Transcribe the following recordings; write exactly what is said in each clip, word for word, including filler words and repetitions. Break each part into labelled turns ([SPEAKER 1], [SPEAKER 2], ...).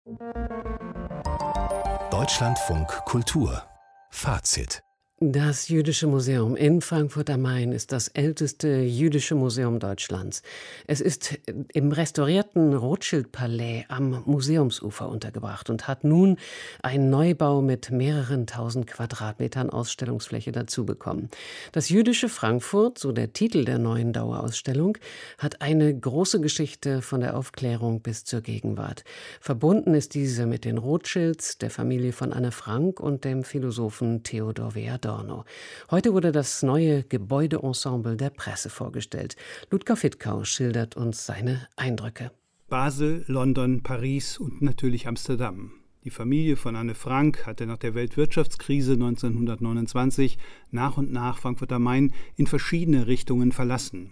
[SPEAKER 1] Deutschlandfunk Kultur Fazit.
[SPEAKER 2] Das Jüdische Museum in Frankfurt am Main ist das älteste jüdische Museum Deutschlands. Es ist im restaurierten Rothschild-Palais am Museumsufer untergebracht und hat nun einen Neubau mit mehreren tausend Quadratmetern Ausstellungsfläche dazu bekommen. Das jüdische Frankfurt, so der Titel der neuen Dauerausstellung, hat eine große Geschichte von der Aufklärung bis zur Gegenwart. Verbunden ist diese mit den Rothschilds, der Familie von Anne Frank und dem Philosophen Theodor W. Adorno. Heute wurde das neue Gebäudeensemble der Presse vorgestellt. Ludger Fittkau schildert uns seine Eindrücke.
[SPEAKER 3] Basel, London, Paris und natürlich Amsterdam. Die Familie von Anne Frank hatte nach der Weltwirtschaftskrise neunzehnhundertneunundzwanzig nach und nach Frankfurt am Main in verschiedene Richtungen verlassen.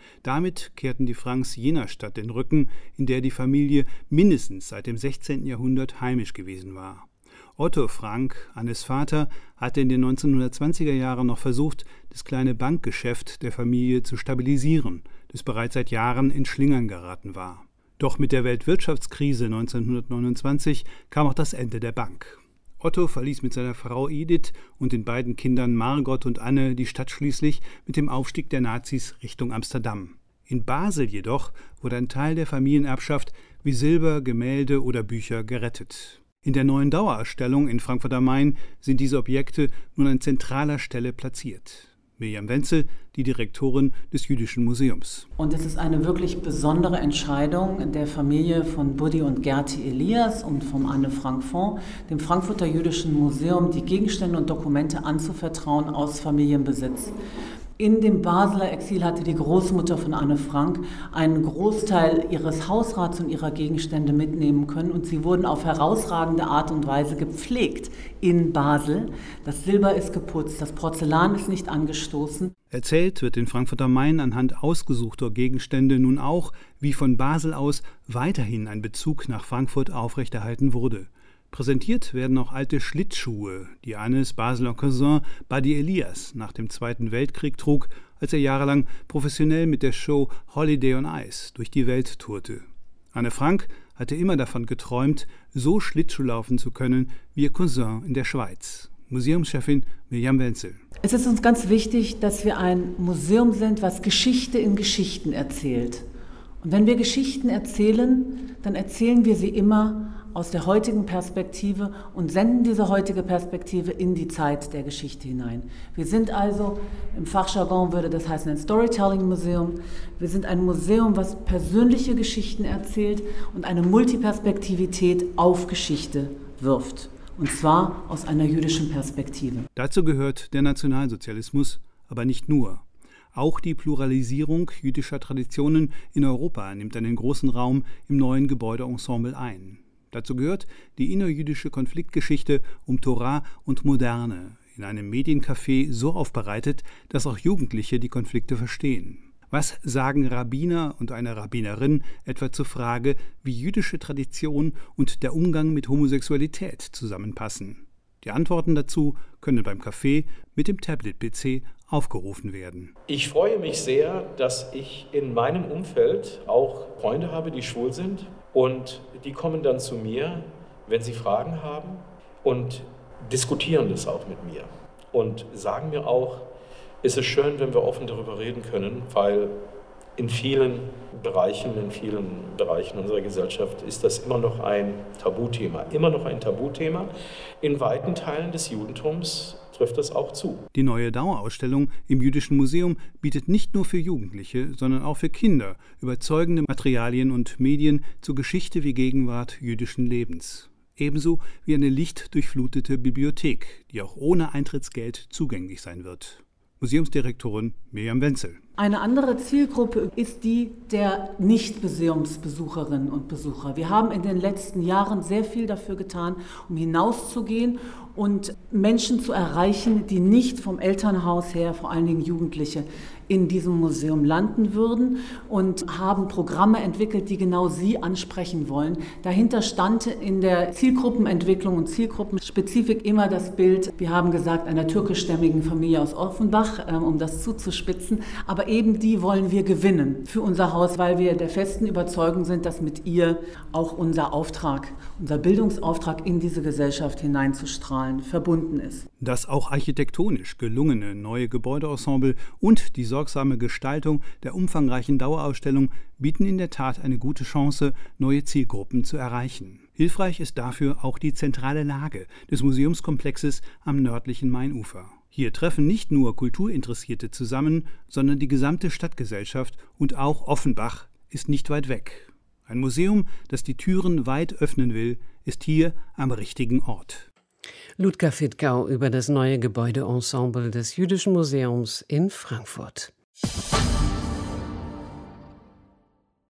[SPEAKER 3] Damit kehrten die Franks jener Stadt den Rücken, in der die Familie mindestens seit dem sechzehnten Jahrhundert heimisch gewesen war. Otto Frank, Annes Vater, hatte in den neunzehnhundertzwanziger Jahren noch versucht, das kleine Bankgeschäft der Familie zu stabilisieren, das bereits seit Jahren in Schlingern geraten war. Doch mit der Weltwirtschaftskrise neunzehnhundertneunundzwanzig kam auch das Ende der Bank. Otto verließ mit seiner Frau Edith und den beiden Kindern Margot und Anne die Stadt schließlich mit dem Aufstieg der Nazis Richtung Amsterdam. In Basel jedoch wurde ein Teil der Familienerbschaft wie Silber, Gemälde oder Bücher gerettet. In der neuen Dauerausstellung in Frankfurt am Main sind diese Objekte nun an zentraler Stelle platziert. Mirjam Wenzel, die Direktorin des Jüdischen Museums.
[SPEAKER 4] Und es ist eine wirklich besondere Entscheidung der Familie von Buddy und Gerti Elias und vom Anne Frank Fonds, dem Frankfurter Jüdischen Museum die Gegenstände und Dokumente anzuvertrauen aus Familienbesitz. In dem Basler Exil hatte die Großmutter von Anne Frank einen Großteil ihres Hausrats und ihrer Gegenstände mitnehmen können und sie wurden auf herausragende Art und Weise gepflegt in Basel. Das Silber ist geputzt, das Porzellan ist nicht angestoßen.
[SPEAKER 3] Erzählt wird in Frankfurt am Main anhand ausgesuchter Gegenstände nun auch, wie von Basel aus weiterhin ein Bezug nach Frankfurt aufrechterhalten wurde. Präsentiert werden auch alte Schlittschuhe, die Annes Basler Cousin Buddy Elias nach dem Zweiten Weltkrieg trug, als er jahrelang professionell mit der Show Holiday on Ice durch die Welt tourte. Anne Frank hatte immer davon geträumt, so Schlittschuh laufen zu können wie ihr Cousin in der Schweiz. Museumschefin Mirjam Wenzel.
[SPEAKER 4] Es ist uns ganz wichtig, dass wir ein Museum sind, was Geschichte in Geschichten erzählt. Und wenn wir Geschichten erzählen, dann erzählen wir sie immer aus der heutigen Perspektive und senden diese heutige Perspektive in die Zeit der Geschichte hinein. Wir sind also, im Fachjargon würde das heißen, ein Storytelling-Museum. Wir sind ein Museum, was persönliche Geschichten erzählt und eine Multiperspektivität auf Geschichte wirft. Und zwar aus einer jüdischen Perspektive.
[SPEAKER 3] Dazu gehört der Nationalsozialismus, aber nicht nur. Auch die Pluralisierung jüdischer Traditionen in Europa nimmt einen großen Raum im neuen Gebäudeensemble ein. Dazu gehört die innerjüdische Konfliktgeschichte um Torah und Moderne, in einem Mediencafé so aufbereitet, dass auch Jugendliche die Konflikte verstehen. Was sagen Rabbiner und eine Rabbinerin etwa zur Frage, wie jüdische Tradition und der Umgang mit Homosexualität zusammenpassen? Die Antworten dazu können beim Café mit dem Tablet-P C aufgerufen werden.
[SPEAKER 5] Ich freue mich sehr, dass ich in meinem Umfeld auch Freunde habe, die schwul sind. Und die kommen dann zu mir, wenn sie Fragen haben und diskutieren das auch mit mir. Und sagen mir auch, es ist schön, wenn wir offen darüber reden können, weil in vielen Bereichen, in vielen Bereichen unserer Gesellschaft ist das immer noch ein Tabuthema. Immer noch ein Tabuthema. In weiten Teilen des Judentums trifft das auch zu.
[SPEAKER 3] Die neue Dauerausstellung im Jüdischen Museum bietet nicht nur für Jugendliche, sondern auch für Kinder überzeugende Materialien und Medien zur Geschichte wie Gegenwart jüdischen Lebens. Ebenso wie eine lichtdurchflutete Bibliothek, die auch ohne Eintrittsgeld zugänglich sein wird. Museumsdirektorin Mirjam Wenzel.
[SPEAKER 4] Eine andere Zielgruppe ist die der Nicht-Museumsbesucherinnen und Besucher. Wir haben in den letzten Jahren sehr viel dafür getan, um hinauszugehen und Menschen zu erreichen, die nicht vom Elternhaus her, vor allen Dingen Jugendliche, in diesem Museum landen würden und haben Programme entwickelt, die genau Sie ansprechen wollen. Dahinter stand in der Zielgruppenentwicklung und Zielgruppenspezifik immer das Bild, wir haben gesagt, einer türkischstämmigen Familie aus Offenbach, um das zuzuspitzen. Aber eben die wollen wir gewinnen für unser Haus, weil wir der festen Überzeugung sind, dass mit ihr auch unser Auftrag, unser Bildungsauftrag in diese Gesellschaft hineinzustrahlen, verbunden ist.
[SPEAKER 3] Das auch architektonisch gelungene neue Gebäudeensemble und die sorgsame Gestaltung der umfangreichen Dauerausstellung bieten in der Tat eine gute Chance, neue Zielgruppen zu erreichen. Hilfreich ist dafür auch die zentrale Lage des Museumskomplexes am nördlichen Mainufer. Hier treffen nicht nur Kulturinteressierte zusammen, sondern die gesamte Stadtgesellschaft, und auch Offenbach ist nicht weit weg. Ein Museum, das die Türen weit öffnen will, ist hier am richtigen Ort.
[SPEAKER 2] Ludger Fittkau über das neue Gebäudeensemble des Jüdischen Museums in Frankfurt.